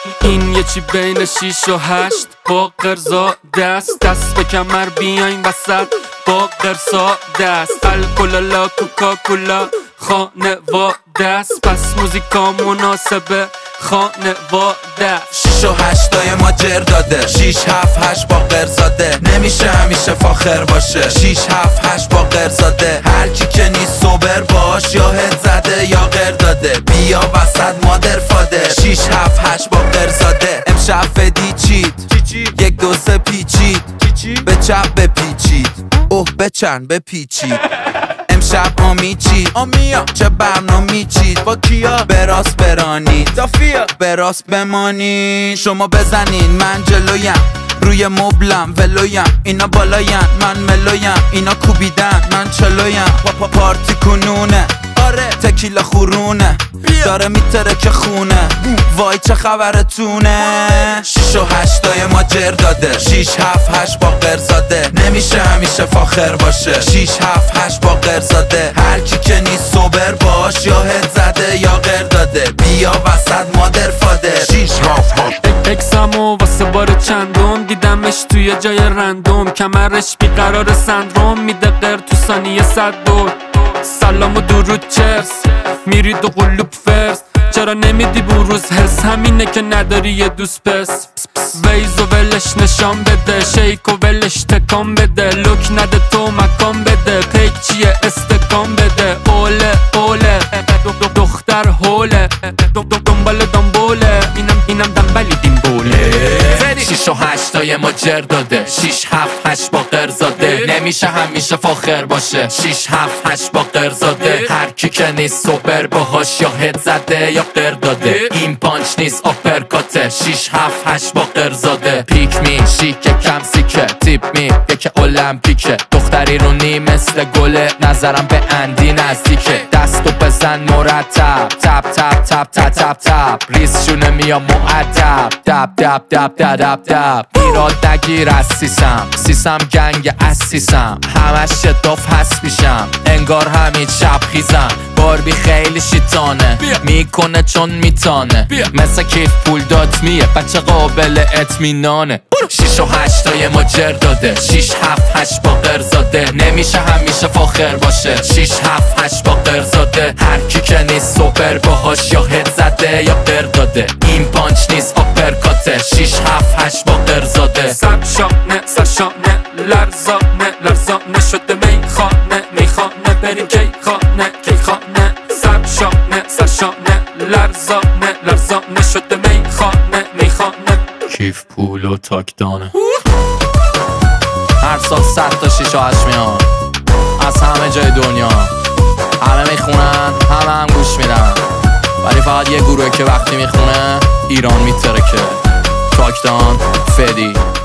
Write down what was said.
این یه چی بین 6 و 8 با قرزا دست به کمر بیاین وسط با قرصا دست الکلالا کوکاکولا خانواده است پس موزیکا مناسبه خانواده 6 و 8 ما جر داده 6 7 8 با قرزاده نمیشه همیشه فاخر باشه 6 7 8 با قرزاده هر کی که نیست سوبر باش یا هد زده یا قر داده بیا وسط مادر فاده 6 7 8 با قرزاده امشب فدی چید 1 2 3 پیچید به چپ بپیچید اوه بچن بپیچید امشب آمی چید چه برنامه چید با کیا براست برانید به راست بمانید شما بزنین من جلویم روی مبلم ولویم اینا بالاین من ملویم اینا کوبیدن من چلویم پارتی کنونه آره تکیلا خورونه داره میتره که خونه وای چه خبرتونه 6 و 8 ما جر داده 6 7 8 با قرزاده نمیشه همیشه فاخر باشه 6 7 8 با قرزاده هر کی که نیست سوبر باش یا هد زده یا قر داده بیا وسط مادر فاده 6 7 8 اکسامو واسه بار چندم دیدمش توی جای رندوم کمرش بیقرار سندروم میده قر تو ثانیه 100 دور سلام و درود چرس میرید و قلوب فرس چرا نمیدی بروز حس همینه که نداری یه دوست پس ویز و ولش نشان بده شیک و ولش تکان بده لوک نده تو مکان بده پیک چیه استکان بده اوله دختر هوله دنباله اینم دنبالی دیمبوله 6 و 8 ما جر داده 6 7 8 با قرزاده نمیشه همیشه فاخر باشه 6 7 8 با قرزاده هر کی که نیست سوبر باهاش یا هد زده یا قر داده این پانچ نیست آپرکاته 6 7 8 با قرزاده پیک می شیکه کم سیکه تیپ می که المپیکه دختری رو نی مثل گله نظرم به اندی نزدیکه دستو بزن مرتب تپ تپ تپ تپ تپ تپ ریز شونه میام معدب دب ایراد نگیر از سیسم گنگ اسیسم همش شداف هست میشم انگار همین شب خیزم باربی خیلی شیطانه میکنه چون میتانه مثل کیف پول دات میه بچه قابل اطمینانه 6 و 8 ما جر داده 6 7 8 با قرزاده نمیشه همیشه فاخر باشه 6 7 8 با قرزاده هر کی که نیست سوبر باهاش یا هد زده یا قر داده این پانچ نیست آپرکاته 6 7 8 با قرزاده سرشانه لرزانه شده میخانه بریم کیخانه سرشانه لرزانه شده میخانه کیف پول و تاکدانه هر سال 100 تا 6 و 8 میان از همه جای دنیا همه میخونن همه هم گوش میدن ولی فقط یه گروه که وقتی میخونه ایران میترکه تاکدان فدی